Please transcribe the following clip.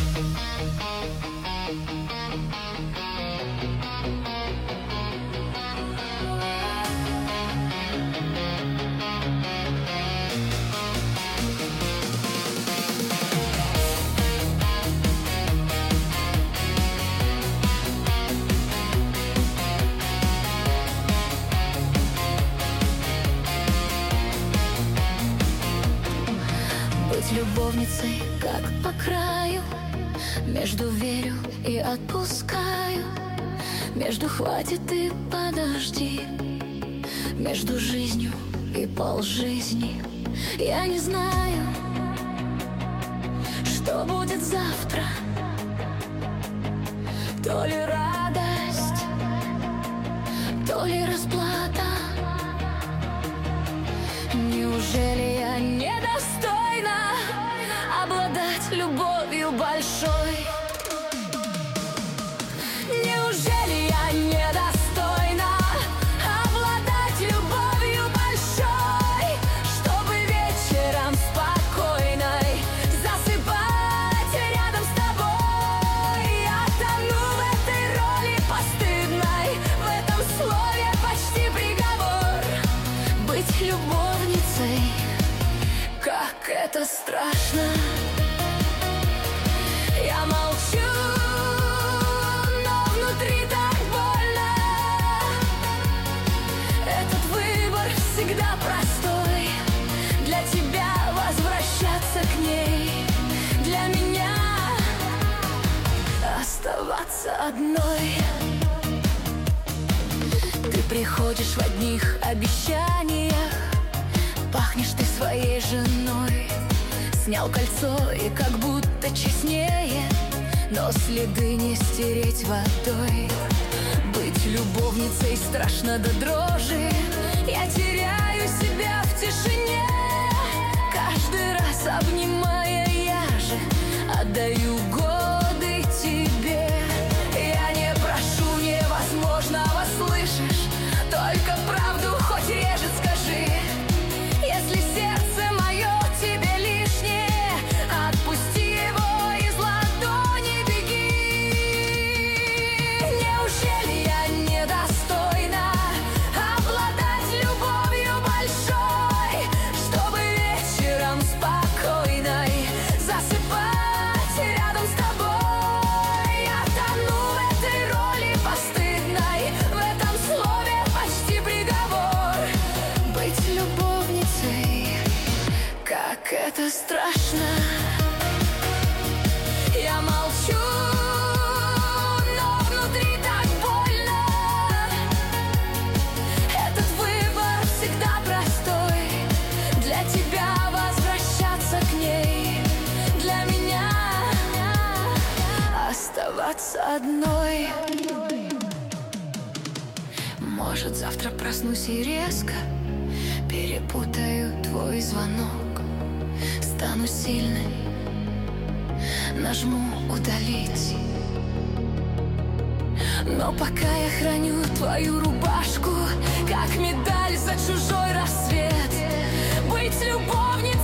Быть любовницей, как по краю, между верю и отпускаю, между хватит и подожди, между жизнью и полжизни. Я не знаю, что будет завтра, то ли радость, то ли расплата. Неужели я недостойна обладать любовью большой? Неужели я недостойна обладать любовью большой, чтобы вечером спокойной засыпать рядом с тобой? Я тону в этой роли постыдной, в этом слове почти приговор. Быть любовницей, как это страшно. Я молчу, но внутри так больно. Этот выбор всегда простой. Для тебя возвращаться к ней, для меня оставаться одной. Ты приходишь в одних обещаниях, пахнешь ты своей женой. Снял кольцо и как будто честнее, но следы не стереть водой. Быть любовницей страшно до дрожи. Я теряю себя в тишине, каждый раз обнимая, я же отдаю годы тебе. Я не прошу невозможного, слышишь? Только правду хоть режет скажи. Если сердце мое тебе лишнее, отпусти его, из ладони беги. Неужели я недостойна обладать любовью большой, чтобы вечером спокойной засыпать рядом с тобой? Я тону в этой роли постыдной, в этом слове почти приговор. Быть любовницей, как это страшно. Я молчу, но внутри так больно. Этот выбор всегда простой. Для тебя возвращаться к ней, для меня оставаться одной. Может, завтра проснусь и резко перепутаю твой звонок. Стану сильной, нажму удалить. Но пока я храню твою рубашку, как медаль за чужой рассвет. Быть любовницей